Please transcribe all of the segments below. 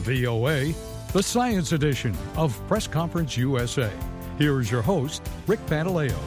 VOA, the Science Edition of Press Conference USA. Here is your host, Rick Pantaleo.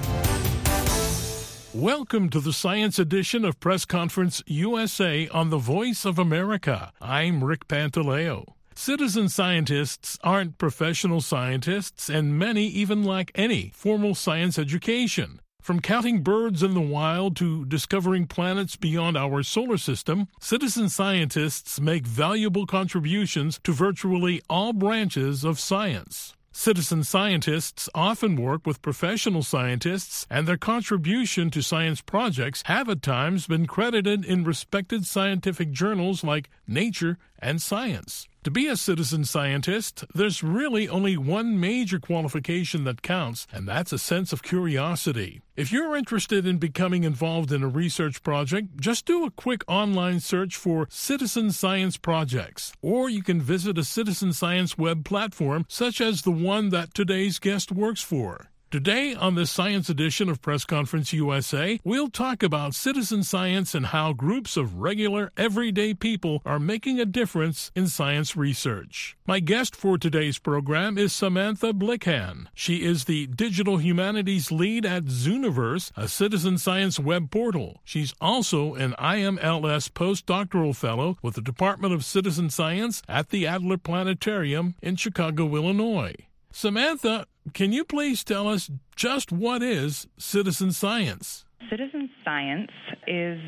Welcome to the Science Edition of Press Conference USA on the Voice of America. I'm Rick Pantaleo. Citizen scientists aren't professional scientists, and many even lack any formal science education. From counting birds in the wild to discovering planets beyond our solar system, citizen scientists make valuable contributions to virtually all branches of science. Citizen scientists often work with professional scientists, and their contribution to science projects have at times been credited in respected scientific journals like Nature and Science. To be a citizen scientist, there's really only one major qualification that counts, and that's a sense of curiosity. If you're interested in becoming involved in a research project, just do a quick online search for citizen science projects, or you can visit a citizen science web platform such as the one that today's guest works for. Today on this Science Edition of Press Conference USA, we'll talk about citizen science and how groups of regular, everyday people are making a difference in science research. My guest for today's program is Samantha Blichan. She is the Digital Humanities Lead at Zooniverse, a citizen science web portal. She's also an IMLS postdoctoral fellow with the Department of Citizen Science at the Adler Planetarium in Chicago, Illinois. Samantha, can you please tell us just what is citizen science? Citizen science is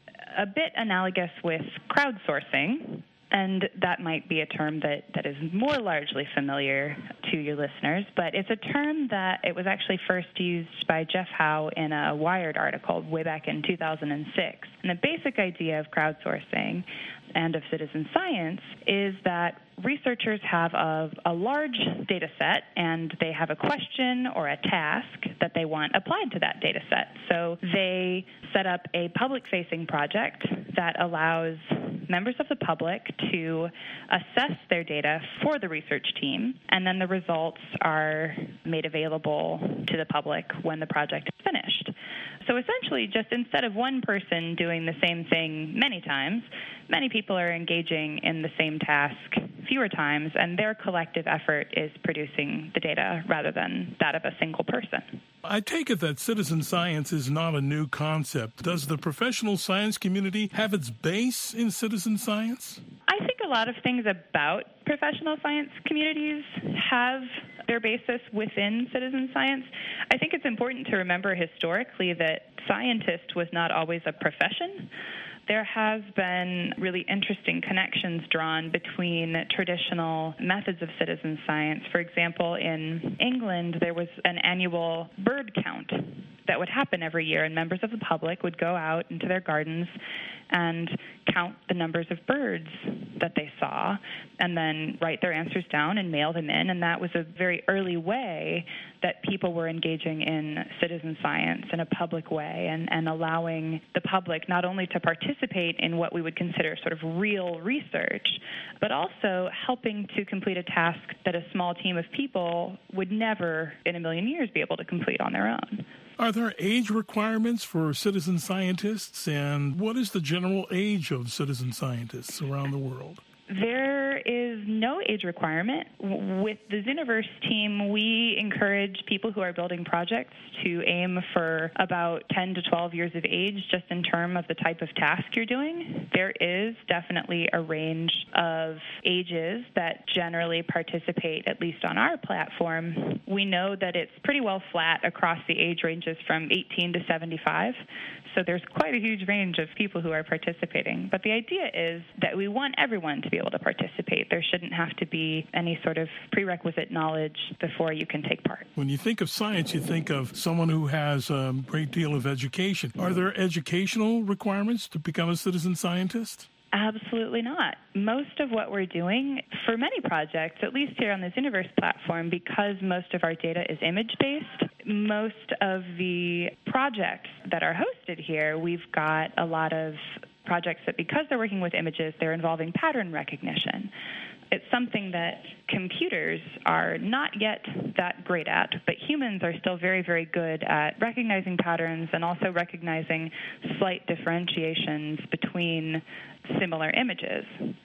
a bit analogous with crowdsourcing, and that might be a term that is more largely familiar to your listeners, but it's a term that it was actually first used by Jeff Howe in a Wired article way back in 2006. And the basic idea of crowdsourcing and of citizen science is that researchers have a large data set, and they have a question or a task that they want applied to that data set. So they set up a public-facing project that allows members of the public to assess their data for the research team, and then the results are made available to the public when the project is finished. So essentially, just instead of one person doing the same thing many times, many people are engaging in the same task fewer times, and their collective effort is producing the data rather than that of a single person. I take it that citizen science is not a new concept. Does the professional science community have its base in citizen science? I think a lot of things about professional science communities have their basis within citizen science. I think it's important to remember historically that scientist was not always a profession. There have been really interesting connections drawn between traditional methods of citizen science. For example, in England, there was an annual bird count that would happen every year, and members of the public would go out into their gardens and count the numbers of birds that they saw, and then write their answers down and mail them in. And that was a very early way that people were engaging in citizen science in a public way, and allowing the public not only to participate in what we would consider sort of real research, but also helping to complete a task that a small team of people would never in a million years be able to complete on their own. Are there age requirements for citizen scientists, and what is the general age of citizen scientists around the world? There is no age requirement. With the Zooniverse team, we encourage people who are building projects to aim for about 10 to 12 years of age, just in terms of the type of task you're doing. There is definitely a range of ages that generally participate, at least on our platform. We know that it's pretty well flat across the age ranges from 18 to 75. So there's quite a huge range of people who are participating. But the idea is that we want everyone to be able to participate. There shouldn't have to be any sort of prerequisite knowledge before you can take part. When you think of science, you think of someone who has a great deal of education. Are there educational requirements to become a citizen scientist? Absolutely not. Most of what we're doing for many projects, at least here on the Zooniverse platform, because most of our data is image-based, most of the projects that are hosted here, we've got a lot of projects that, because they're working with images, they're involving pattern recognition. It's something that computers are not yet that great at, but humans are still very, very good at recognizing patterns and also recognizing slight differentiations between similar images.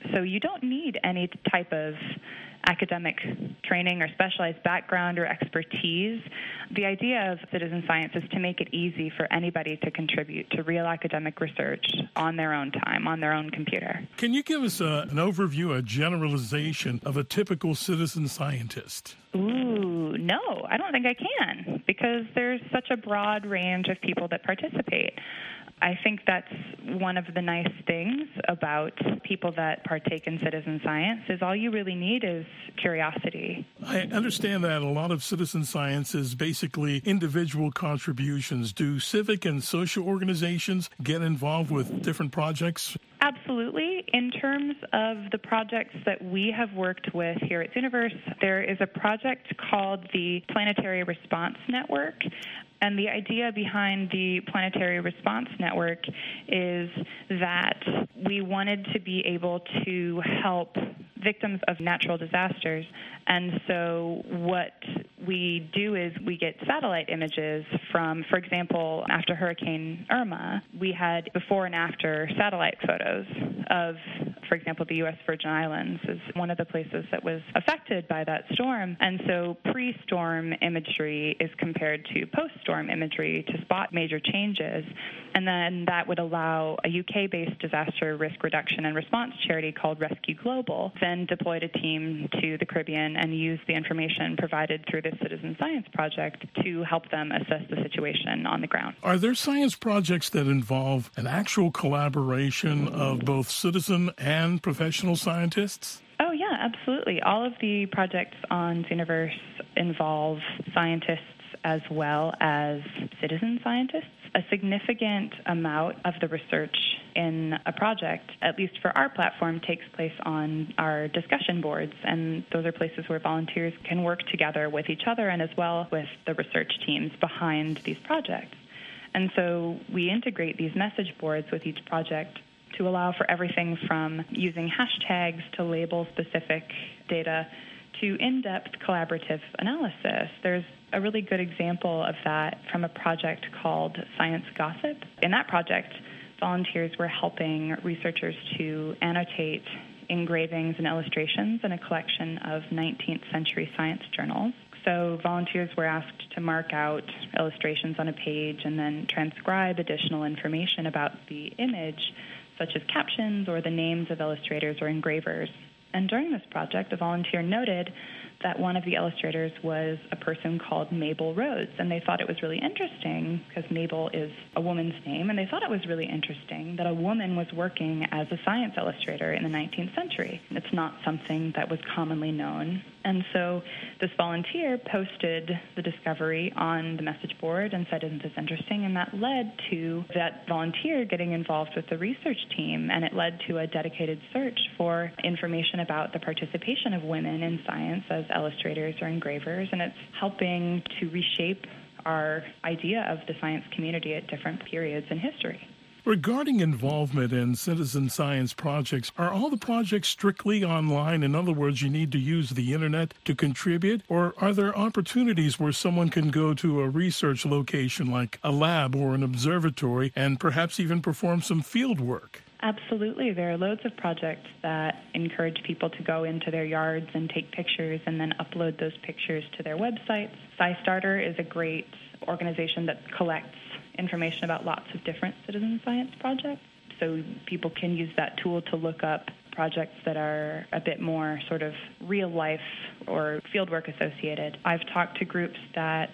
So you don't need any type of academic training or specialized background or expertise. The idea of citizen science is to make it easy for anybody to contribute to real academic research on their own time, on their own computer. Can you give us an overview, a generalization of a typical citizen scientist? Ooh, no, I don't think I can, because there's such a broad range of people that participate. I think that's one of the nice things about people that partake in citizen science is all you really need is curiosity. I understand that a lot of citizen science is basically individual contributions. Do civic and social organizations get involved with different projects? Absolutely. In terms of the projects that we have worked with here at Zooniverse, there is a project called the Planetary Response Network. And the idea behind the Planetary Response Network is that we wanted to be able to help victims of natural disasters. And so what we do is we get satellite images from, for example, after Hurricane Irma, we had before and after satellite photos of, for example, the U.S. Virgin Islands is one of the places that was affected by that storm. And so pre-storm imagery is compared to post-storm imagery to spot major changes. And then that would allow a UK-based disaster risk reduction and response charity called Rescue Global then deployed a team to the Caribbean and used the information provided through this citizen science project to help them assess the situation on the ground. Are there science projects that involve an actual collaboration of both citizen and professional scientists? Oh, yeah, absolutely. All of the projects on Zooniverse involve scientists as well as citizen scientists. A significant amount of the research in a project, at least for our platform, takes place on our discussion boards, and those are places where volunteers can work together with each other and as well with the research teams behind these projects. And so we integrate these message boards with each project to allow for everything from using hashtags to label specific data to in-depth collaborative analysis. There's a really good example of that from a project called Science Gossip. In that project, volunteers were helping researchers to annotate engravings and illustrations in a collection of 19th century science journals. So volunteers were asked to mark out illustrations on a page and then transcribe additional information about the image, such as captions or the names of illustrators or engravers. And during this project, a volunteer noted that one of the illustrators was a person called Mabel Rhodes, and they thought it was really interesting because Mabel is a woman's name, and they thought it was really interesting that a woman was working as a science illustrator in the 19th century. It's not something that was commonly known. And so this volunteer posted the discovery on the message board and said, "Isn't this interesting?" And that led to that volunteer getting involved with the research team, and it led to a dedicated search for information about the participation of women in science as illustrators or engravers, and it's helping to reshape our idea of the science community at different periods in history. Regarding involvement in citizen science projects, are all the projects strictly online? In other words, you need to use the internet to contribute? Or are there opportunities where someone can go to a research location like a lab or an observatory and perhaps even perform some field work? Absolutely. There are loads of projects that encourage people to go into their yards and take pictures and then upload those pictures to their websites. SciStarter is a great organization that collects information about lots of different citizen science projects. So people can use that tool to look up projects that are a bit more sort of real life or fieldwork associated. I've talked to groups that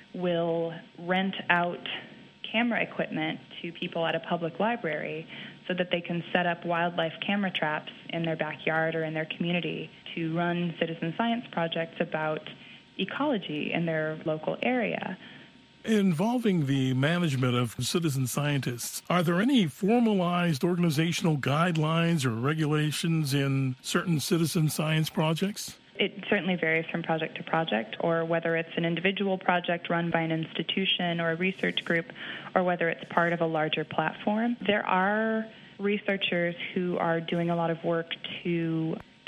will rent out camera equipment to people at a public library so that they can set up wildlife camera traps in their backyard or in their community to run citizen science projects about ecology in their local area. Involving the management of citizen scientists, are there any formalized organizational guidelines or regulations in certain citizen science projects? It certainly varies from project to project, or whether it's an individual project run by an institution or a research group, or whether it's part of a larger platform. There are researchers who are doing a lot of work to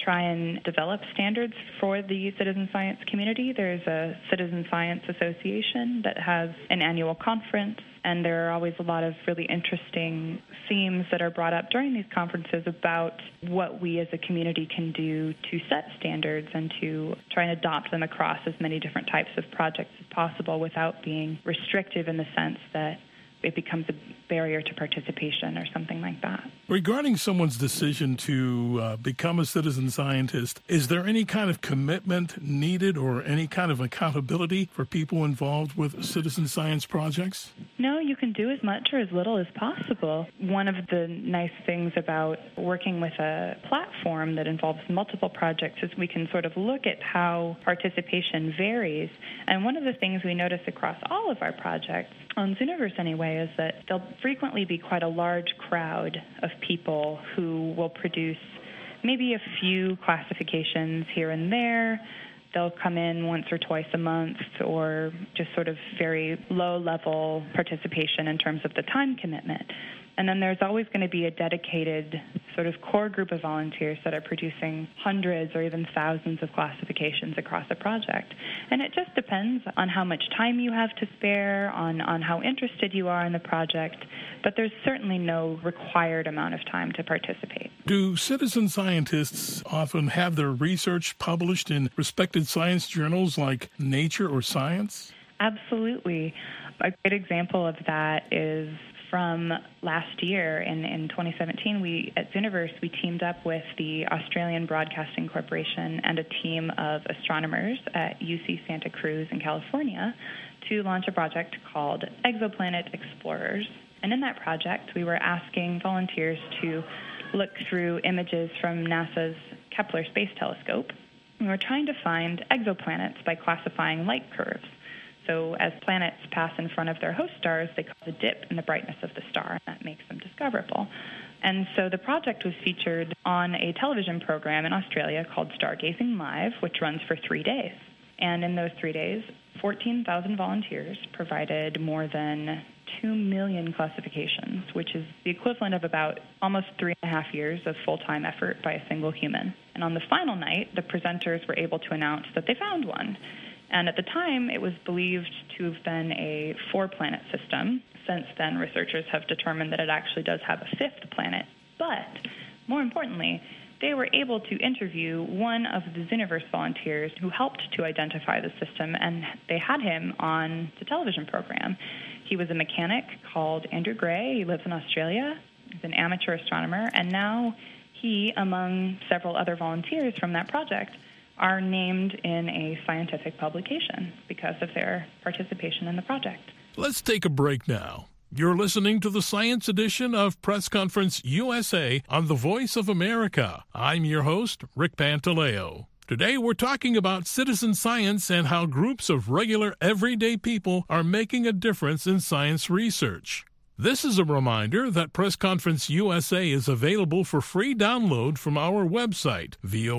try and develop standards for the citizen science community. There's a Citizen Science Association that has an annual conference, and there are always a lot of really interesting themes that are brought up during these conferences about what we as a community can do to set standards and to try and adopt them across as many different types of projects as possible without being restrictive in the sense that it becomes a barrier to participation or something like that. Regarding someone's decision to become a citizen scientist, is there any kind of commitment needed or any kind of accountability for people involved with citizen science projects? No, you can do as much or as little as possible. One of the nice things about working with a platform that involves multiple projects is we can sort of look at how participation varies. And one of the things we notice across all of our projects, on Zooniverse anyway, is that there'll frequently be quite a large crowd of people who will produce maybe a few classifications here and there. They'll come in once or twice a month, or just sort of very low-level participation in terms of the time commitment. And then there's always going to be a dedicated sort of core group of volunteers that are producing hundreds or even thousands of classifications across a project. And it just depends on how much time you have to spare, on how interested you are in the project, but there's certainly no required amount of time to participate. Do citizen scientists often have their research published in respected science journals like Nature or Science? Absolutely. A great example of that is from last year in 2017, we at Zooniverse, we teamed up with the Australian Broadcasting Corporation and a team of astronomers at UC Santa Cruz in California to launch a project called Exoplanet Explorers. And in that project, we were asking volunteers to look through images from NASA's Kepler Space Telescope. We were trying to find exoplanets by classifying light curves. So as planets pass in front of their host stars, they cause a dip in the brightness of the star, and that makes them discoverable. And so the project was featured on a television program in Australia called Stargazing Live, which runs for 3 days. And in those 3 days, 14,000 volunteers provided more than 2 million classifications, which is the equivalent of about almost 3.5 years of full-time effort by a single human. And on the final night, the presenters were able to announce that they found one. And at the time, it was believed to have been a 4-planet system. Since then, researchers have determined that it actually does have a 5th planet. But more importantly, they were able to interview one of the Zooniverse volunteers who helped to identify the system, and they had him on the television program. He was a mechanic called Andrew Gray. He lives in Australia. He's an amateur astronomer, and now he, among several other volunteers from that project, are named in a scientific publication because of their participation in the project. Let's take a break now. You're listening to the Science Edition of Press Conference USA on the Voice of America. I'm your host, Rick Pantaleo. Today we're talking about citizen science and how groups of regular, everyday people are making a difference in science research. This is a reminder that Press Conference USA is available for free download from our website,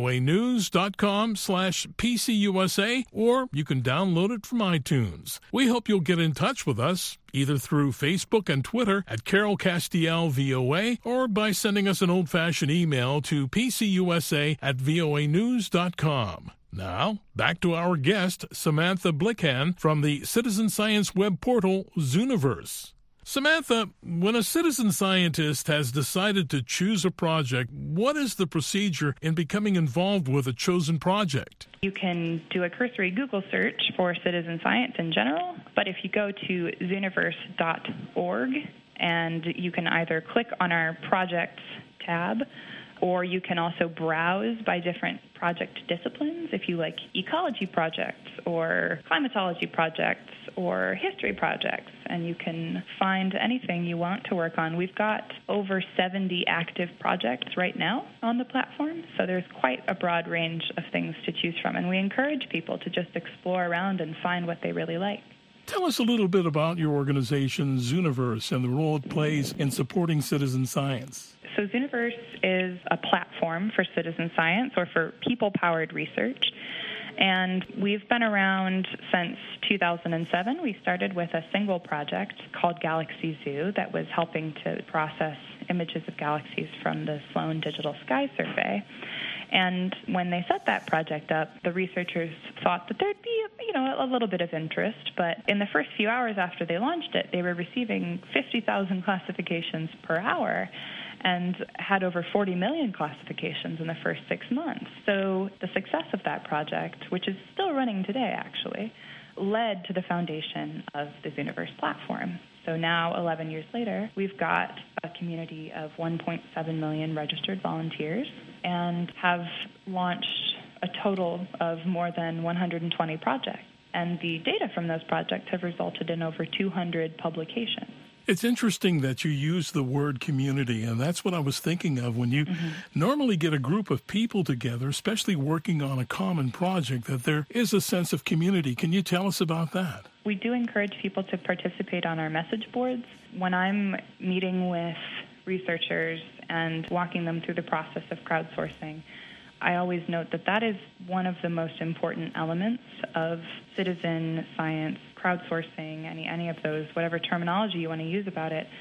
voanews.com/PCUSA, or you can download it from iTunes. We hope you'll get in touch with us, either through Facebook and Twitter at Carol Castiel VOA, or by sending us an old-fashioned email to pcusa@voanews.com. Now, back to our guest, Samantha Blichan from the citizen science web portal Zooniverse. Samantha, when a citizen scientist has decided to choose a project, what is the procedure in becoming involved with a chosen project? You can do a cursory Google search for citizen science in general, but if you go to zooniverse.org, and you can either click on our projects tab, or you can also browse by different project disciplines if you like ecology projects or climatology projects or history projects, and you can find anything you want to work on. We've got over 70 active projects right now on the platform, so there's quite a broad range of things to choose from, and we encourage people to just explore around and find what they really like. Tell us a little bit about your organization, Zooniverse, and the role it plays in supporting citizen science. So Zooniverse is a platform for citizen science or for people-powered research. And we've been around since 2007. We started with a single project called Galaxy Zoo that was helping to process images of galaxies from the Sloan Digital Sky Survey. And when they set that project up, the researchers thought that there'd be, a little bit of interest. But in the first few hours after they launched it, they were receiving 50,000 classifications per hour and had over 40 million classifications in the first 6 months. So the success of that project, which is still running today, actually, led to the foundation of the Zooniverse platform. So now, 11 years later, we've got a community of 1.7 million registered volunteers and have launched a total of more than 120 projects. And the data from those projects have resulted in over 200 publications. It's interesting that you use the word community, and that's what I was thinking of when you normally get a group of people together, especially working on a common project, that there is a sense of community. Can you tell us about that? We do encourage people to participate on our message boards. When I'm meeting with researchers and walking them through the process of crowdsourcing, I always note that that is one of the most important elements of citizen science, crowdsourcing, any of those, whatever terminology you want to use about it.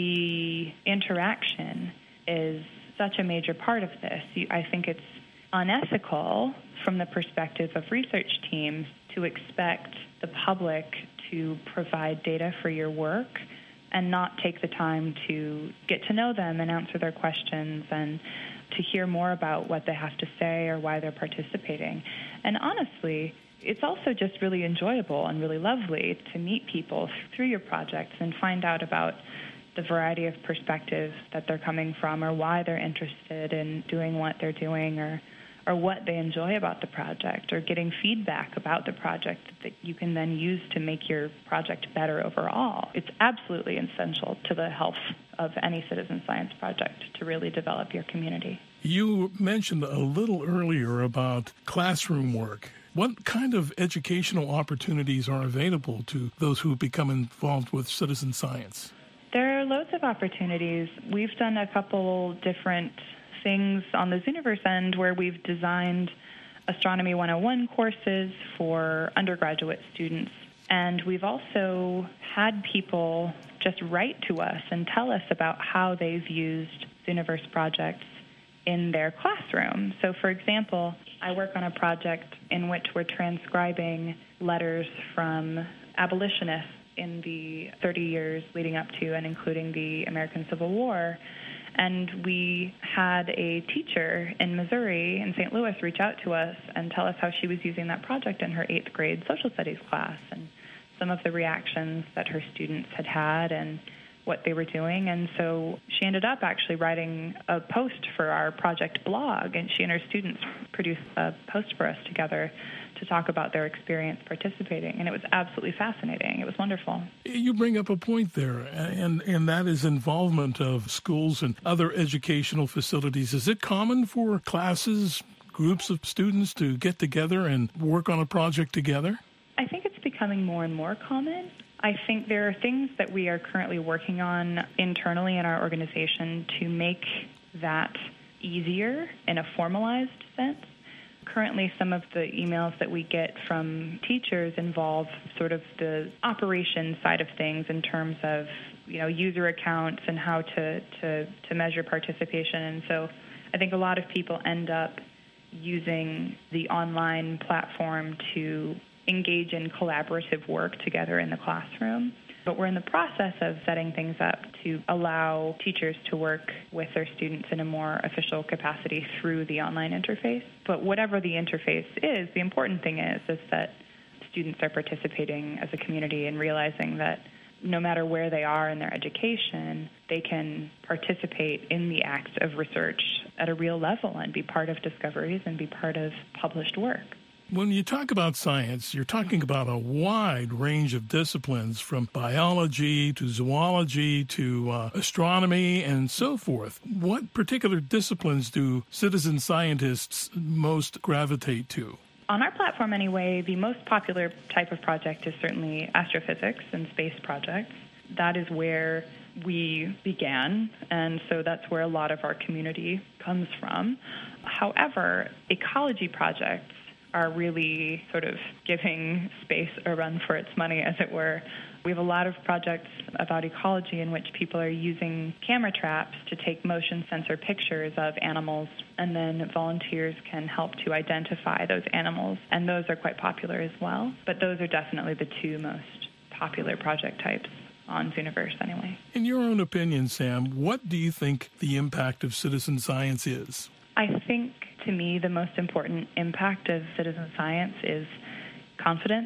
The interaction is such a major part of this. I think it's unethical from the perspective of research teams to expect the public to provide data for your work and not take the time to get to know them and answer their questions and to hear more about what they have to say or why they're participating. And honestly, it's also just really enjoyable and really lovely to meet people through your projects and find out about the variety of perspectives that they're coming from or why they're interested in doing what they're doing or what they enjoy about the project or getting feedback about the project that you can then use to make your project better overall. It's absolutely essential to the health of any citizen science project to really develop your community. You mentioned a little earlier about classroom work. What kind of educational opportunities are available to those who become involved with citizen science? There are loads of opportunities. We've done a couple different things on the Zooniverse end where we've designed Astronomy 101 courses for undergraduate students. And we've also had people just write to us and tell us about how they've used Zooniverse projects in their classroom. So, for example, I work on a project in which we're transcribing letters from abolitionists in the 30 years leading up to and including the American Civil War. And we had a teacher in Missouri, in St. Louis, reach out to us and tell us how she was using that project in her 8th grade social studies class and some of the reactions that her students had and what they were doing. And so she ended up actually writing a post for our project blog, and she and her students produced a post for us together to talk about their experience participating, and it was absolutely fascinating. It was wonderful. You bring up a point there, and that is involvement of schools and other educational facilities. Is it common for classes, groups of students to get together and work on a project together? I think it's becoming more and more common. I think there are things that we are currently working on internally in our organization to make that easier in a formalized sense. Currently, some of the emails that we get from teachers involve sort of the operation side of things in terms of, user accounts and how to measure participation. And so I think a lot of people end up using the online platform to engage in collaborative work together in the classroom. But we're in the process of setting things up to allow teachers to work with their students in a more official capacity through the online interface. But whatever the interface is, the important thing is that students are participating as a community and realizing that no matter where they are in their education, they can participate in the act of research at a real level and be part of discoveries and be part of published work. When you talk about science, you're talking about a wide range of disciplines, from biology to zoology to astronomy and so forth. What particular disciplines do citizen scientists most gravitate to? On our platform, anyway, the most popular type of project is certainly astrophysics and space projects. That is where we began, and so that's where a lot of our community comes from. However, ecology projects are really sort of giving space a run for its money, as it were. We have a lot of projects about ecology in which people are using camera traps to take motion sensor pictures of animals, and then volunteers can help to identify those animals, and those are quite popular as well. But those are definitely the two most popular project types on Zooniverse anyway. In your own opinion, Sam, what do you think the impact of citizen science is? I think, to me, the most important impact of citizen science is confidence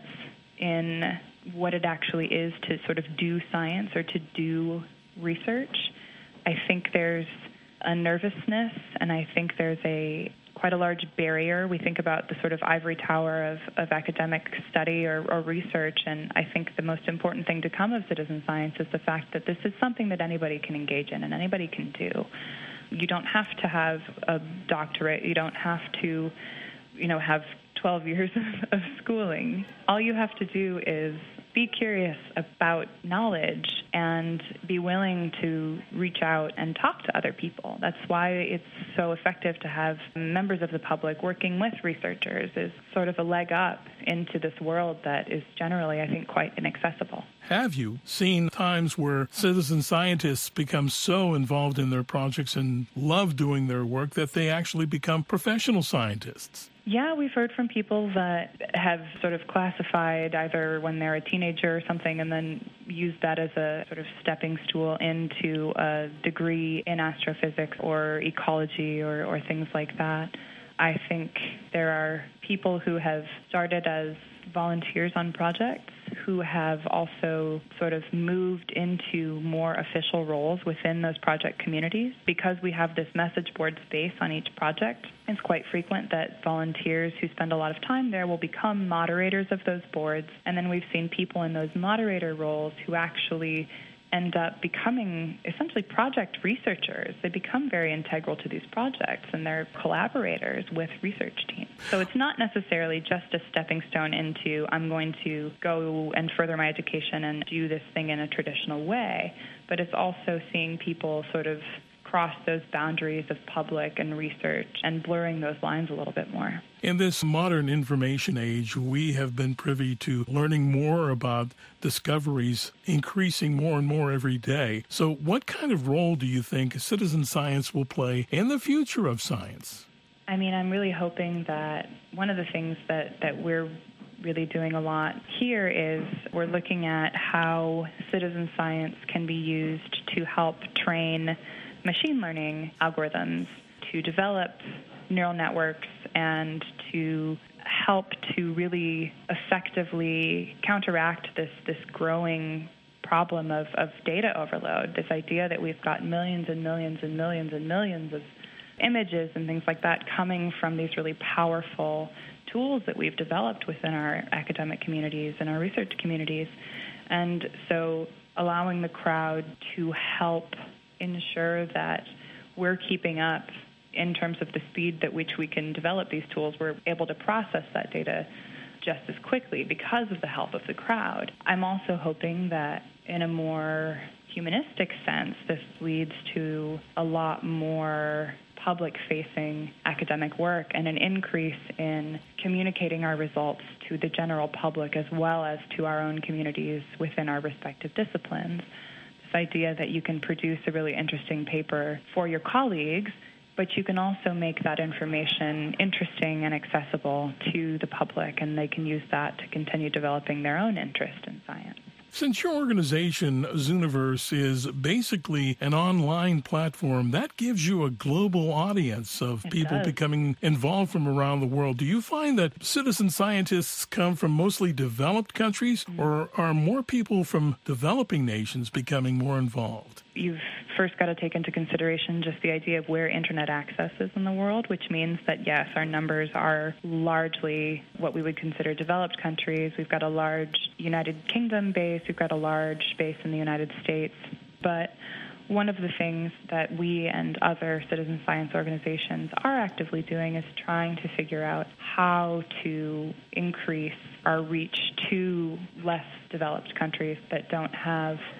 in what it actually is to sort of do science or to do research. I think there's a nervousness, and I think there's quite a large barrier. We think about the sort of ivory tower of academic study or research, and I think the most important thing to come of citizen science is the fact that this is something that anybody can engage in and anybody can do. You don't have to have a doctorate. You don't have to, have 12 years of schooling. All you have to do is be curious about knowledge and be willing to reach out and talk to other people. That's why it's so effective to have members of the public working with researchers, is sort of a leg up into this world that is generally, I think, quite inaccessible. Have you seen times where citizen scientists become so involved in their projects and love doing their work that they actually become professional scientists? Yeah, we've heard from people that have sort of classified either when they're a teenager or something and then used that as a sort of stepping stool into a degree in astrophysics or ecology or things like that. I think there are people who have started as volunteers on projects who have also sort of moved into more official roles within those project communities. Because we have this message board space on each project, it's quite frequent that volunteers who spend a lot of time there will become moderators of those boards. And then we've seen people in those moderator roles who actually end up becoming essentially project researchers. They become very integral to these projects, and they're collaborators with research teams. So it's not necessarily just a stepping stone into, I'm going to go and further my education and do this thing in a traditional way, but it's also seeing people sort of cross those boundaries of public and research and blurring those lines a little bit more. In this modern information age, we have been privy to learning more about discoveries increasing more and more every day. So what kind of role do you think citizen science will play in the future of science? I mean, I'm really hoping that one of the things that we're really doing a lot here is we're looking at how citizen science can be used to help train machine learning algorithms, to develop neural networks, and to help to really effectively counteract this growing problem of data overload, this idea that we've got millions and millions and millions and millions of images and things like that coming from these really powerful tools that we've developed within our academic communities and our research communities. And so allowing the crowd to help ensure that we're keeping up in terms of the speed at which we can develop these tools. We're able to process that data just as quickly because of the help of the crowd. I'm also hoping that in a more humanistic sense, this leads to a lot more public-facing academic work and an increase in communicating our results to the general public as well as to our own communities within our respective disciplines. This idea that you can produce a really interesting paper for your colleagues, but you can also make that information interesting and accessible to the public, and they can use that to continue developing their own interest in science. Since your organization, Zooniverse, is basically an online platform, that gives you a global audience of people becoming involved from around the world. Do you find that citizen scientists come from mostly developed countries, or are more people from developing nations becoming more involved? You've first got to take into consideration just the idea of where internet access is in the world, which means that, yes, our numbers are largely what we would consider developed countries. We've got a large United Kingdom base. We've got a large base in the United States. But one of the things that we and other citizen science organizations are actively doing is trying to figure out how to increase our reach to less developed countries that don't have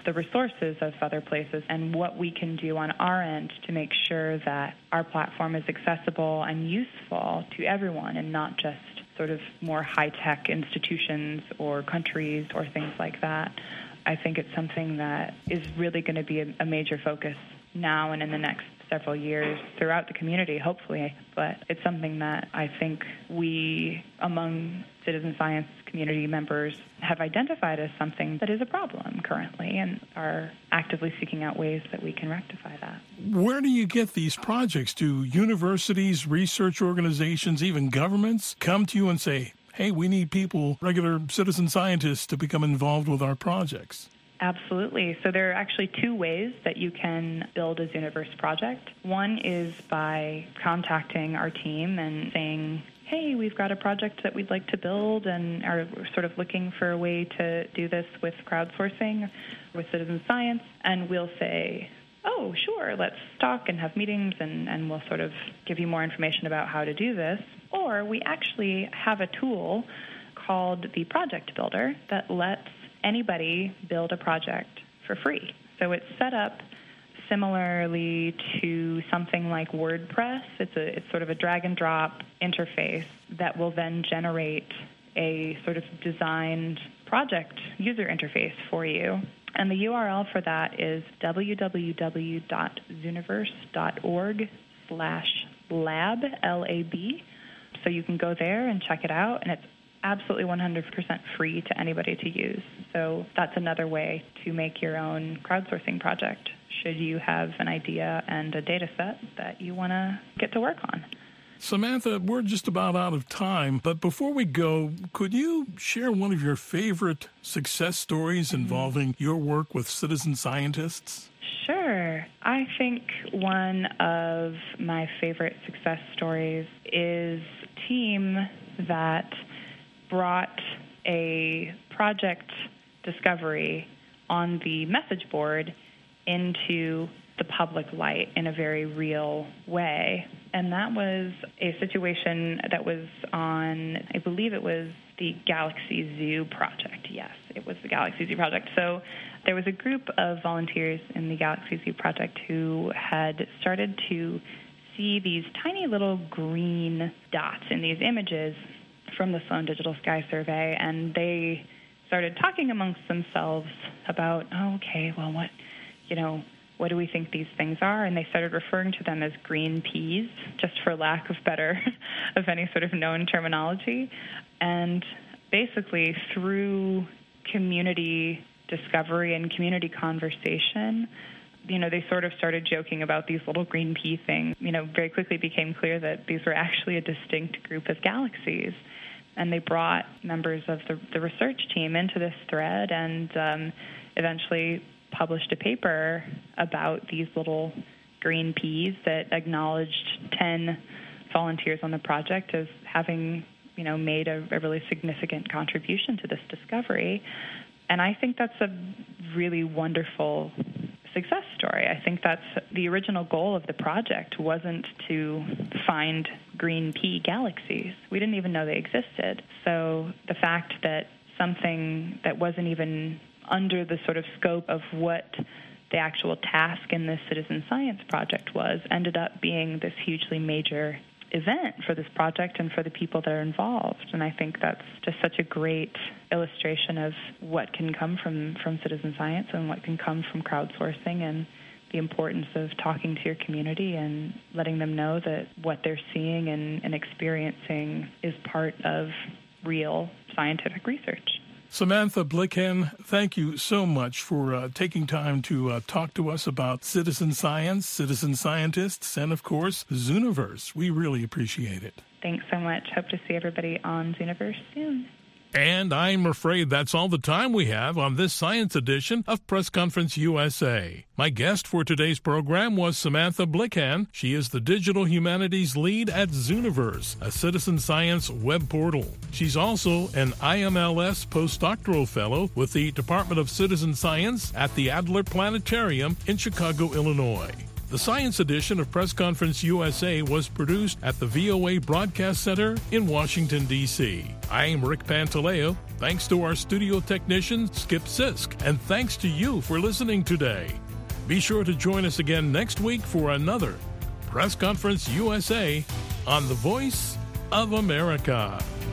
the resources of other places and what we can do on our end to make sure that our platform is accessible and useful to everyone and not just sort of more high-tech institutions or countries or things like that. I think it's something that is really going to be a major focus now and in the next several years throughout the community, hopefully. But it's something that I think we, among citizen science community members, have identified as something that is a problem currently and are actively seeking out ways that we can rectify that. Where do you get these projects? Do universities, research organizations, even governments come to you and say, hey, we need people, regular citizen scientists, to become involved with our projects? Absolutely. So there are actually two ways that you can build a Zooniverse project. One is by contacting our team and saying, hey, we've got a project that we'd like to build and are sort of looking for a way to do this with crowdsourcing, with citizen science. And we'll say, oh, sure, let's talk and have meetings and we'll sort of give you more information about how to do this. Or we actually have a tool called the Project Builder that lets anybody build a project for free. So it's set up similarly to something like WordPress. It's sort of a drag and drop interface that will then generate a sort of designed project user interface for you. And the URL for that is www.zooniverse.org/lab, L-A-B. So you can go there and check it out, and it's absolutely 100% free to anybody to use. So that's another way to make your own crowdsourcing project, should you have an idea and a data set that you want to get to work on. Samantha, we're just about out of time, but before we go, could you share one of your favorite success stories involving your work with citizen scientists? Sure. I think one of my favorite success stories is a team that brought a project discovery on the message board into the public light in a very real way. And that was a situation that was on, I believe it was the Galaxy Zoo project. Yes, it was the Galaxy Zoo project. So there was a group of volunteers in the Galaxy Zoo project who had started to see these tiny little green dots in these images from the Sloan Digital Sky Survey, and they started talking amongst themselves about, what do we think these things are? And they started referring to them as green peas, just for lack of better of any sort of known terminology. And basically, through community discovery and community conversation, they sort of started joking about these little green pea things. Very quickly became clear that these were actually a distinct group of galaxies. And they brought members of the research team into this thread and eventually published a paper about these little green peas that acknowledged 10 volunteers on the project as having, made a really significant contribution to this discovery. And I think that's a really wonderful success story. I think that's the original goal of the project wasn't to find green pea galaxies. We didn't even know they existed. So the fact that something that wasn't even under the sort of scope of what the actual task in this citizen science project was ended up being this hugely major event for this project and for the people that are involved. And I think that's just such a great illustration of what can come from citizen science and what can come from crowdsourcing and the importance of talking to your community and letting them know that what they're seeing and experiencing is part of real scientific research. Samantha Blickhan, thank you so much for taking time to talk to us about citizen science, citizen scientists, and, of course, Zooniverse. We really appreciate it. Thanks so much. Hope to see everybody on Zooniverse soon. And I'm afraid that's all the time we have on this science edition of Press Conference USA. My guest for today's program was Samantha Blickhan. She is the Digital Humanities Lead at Zooniverse, a citizen science web portal. She's also an IMLS postdoctoral fellow with the Department of Citizen Science at the Adler Planetarium in Chicago, Illinois. The Science Edition of Press Conference USA was produced at the VOA Broadcast Center in Washington, D.C. I'm Rick Pantaleo. Thanks to our studio technician, Skip Sisk, and thanks to you for listening today. Be sure to join us again next week for another Press Conference USA on the Voice of America.